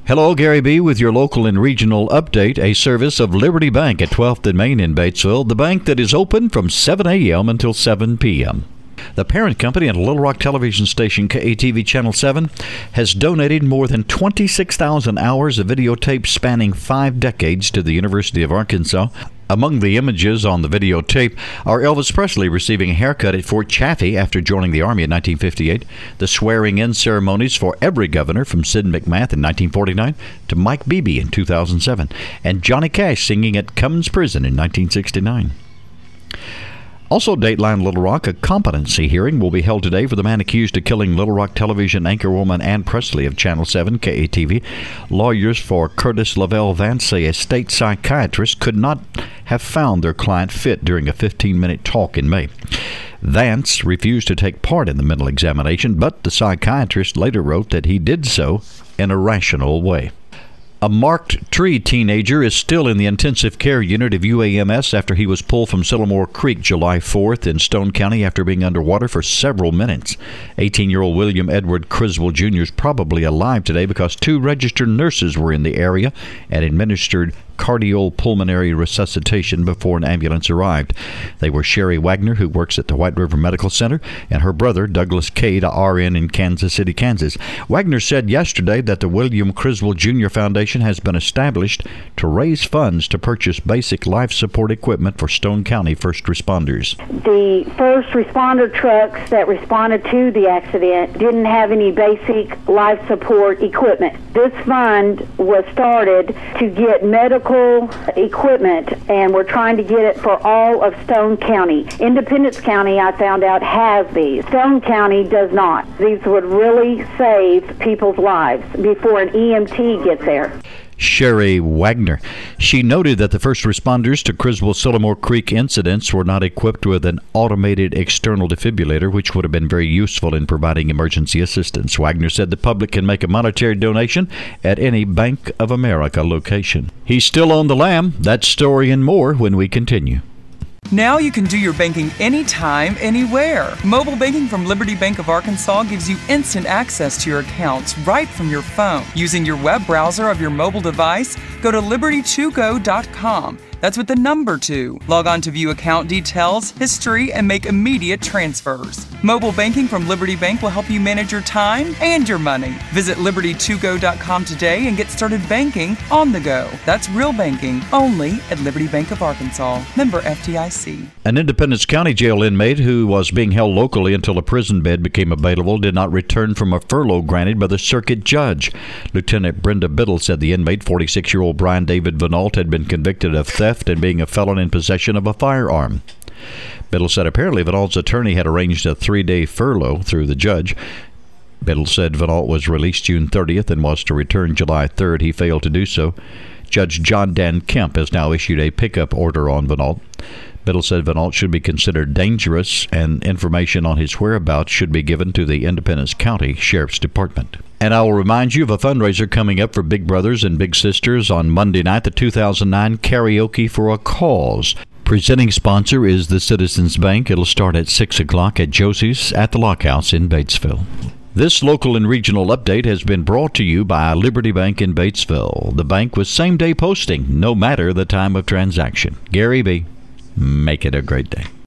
Hello, Gary B. with your local and regional update, a service of Liberty Bank at 12th and Main in Batesville, the bank that is open from 7 a.m. until 7 p.m. The parent company and Little Rock television station KATV Channel 7 has donated more than 26,000 hours of videotape spanning 5 decades to the University of Arkansas. Among the images on the videotape are Elvis Presley receiving a haircut at Fort Chaffee after joining the Army in 1958, the swearing-in ceremonies for every governor from Sid McMath in 1949 to Mike Beebe in 2007, and Johnny Cash singing at Cummins Prison in 1969. Also, Dateline Little Rock, a competency hearing will be held today for the man accused of killing Little Rock television anchorwoman Ann Presley of Channel 7 KATV. Lawyers for Curtis Lavelle Vance say a state psychiatrist could not have found their client fit during a 15-minute talk in May. Vance refused to take part in the mental examination, but the psychiatrist later wrote that he did so in a rational way. A Marked Tree teenager is still in the intensive care unit of UAMS after he was pulled from Sycamore Creek July 4th in Stone County after being underwater for several minutes. 18-year-old William Edward Criswell Jr. is probably alive today because 2 registered nurses were in the area and administered cardiopulmonary resuscitation before an ambulance arrived. They were Sherry Wagner, who works at the White River Medical Center, and her brother, Douglas Cade, a RN in Kansas City, Kansas. Wagner said yesterday that the William Criswell Jr. Foundation has been established to raise funds to purchase basic life support equipment for Stone County first responders. The first responder trucks that responded to the accident didn't have any basic life support equipment. This fund was started to get medical equipment, and we're trying to get it for all of Stone County. Independence County, I found out, has these. Stone County does not. These would really save people's lives before an EMT gets there. Sherry Wagner. She noted that the first responders to Criswell Sycamore Creek incidents were not equipped with an automated external defibrillator, which would have been very useful in providing emergency assistance. Wagner said the public can make a monetary donation at any Bank of America location. He's still on the lam. That story and more when we continue. Now you can do your banking anytime, anywhere. Mobile banking from Liberty Bank of Arkansas gives you instant access to your accounts right from your phone. Using your web browser of your mobile device, go to liberty2go.com. That's with the number 2. Log on to view account details, history, and make immediate transfers. Mobile banking from Liberty Bank will help you manage your time and your money. Visit liberty2go.com today and get started banking on the go. That's real banking only at Liberty Bank of Arkansas. Member FDIC. An Independence County jail inmate who was being held locally until a prison bed became available did not return from a furlough granted by the circuit judge. Lieutenant Brenda Biddle said the inmate, 46-year-old Brian David Vanault, had been convicted of theft and being a felon in possession of a firearm. Biddle said apparently Vanault's attorney had arranged a 3-day furlough through the judge. Biddle said Vanault was released June 30th and was to return July 3rd. He failed to do so. Judge John Dan Kemp has now issued a pickup order on Vanault. Biddle said Vanault should be considered dangerous and information on his whereabouts should be given to the Independence County Sheriff's Department. And I will remind you of a fundraiser coming up for Big Brothers and Big Sisters on Monday night, the 2009 Karaoke for a Cause. Presenting sponsor is the Citizens Bank. It'll start at 6 o'clock at Josie's at the Lockhouse in Batesville. This local and regional update has been brought to you by Liberty Bank in Batesville. The bank with same-day posting, no matter the time of transaction. Gary B., make it a great day.